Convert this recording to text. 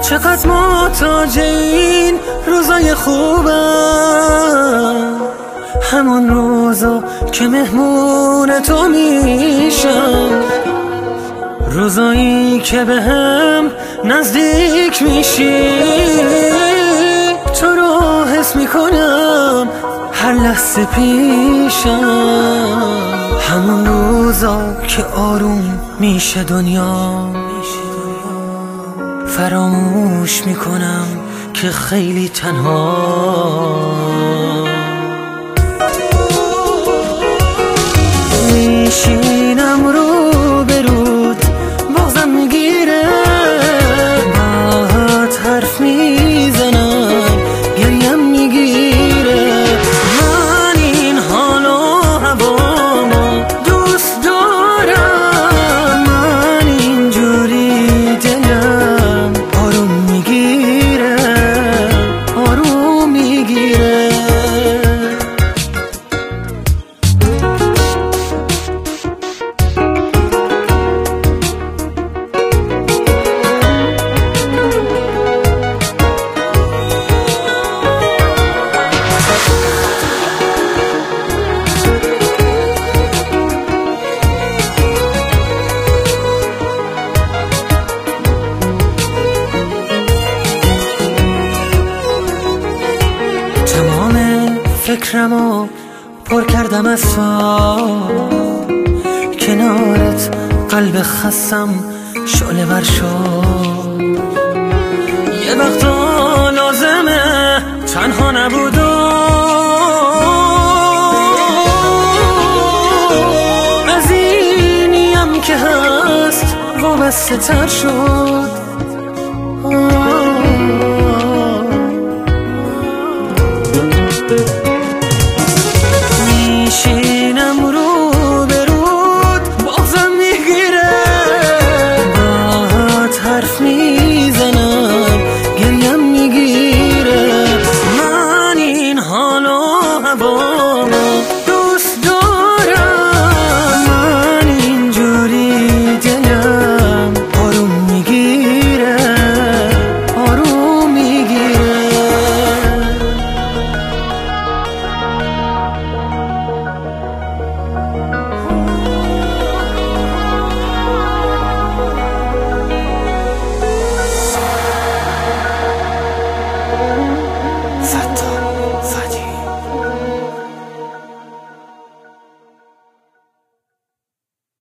چقدر محتاج این روزای خوبم، همون روزا که مهمون تو میشم، روزایی که به هم نزدیک میشی، تو رو حس میکنم هر لحظه پیشم، همون روزا که آروم میشه دنیا، فراموش میکنم که خیلی تنها. میشینم رو به رود بغضم میگیره، باهات حرف میزنم گریم میگیره، من این حال و هوامو دوست دارم، من اینجوری دلم آروم میگیره، آروم میگیره. فکرمو پر کردم از تو، کنارت قلب خستم شعله ور شد، یه وقتا لازمه تنها نبود و از اینیم که هست وابسته تر شد. میشی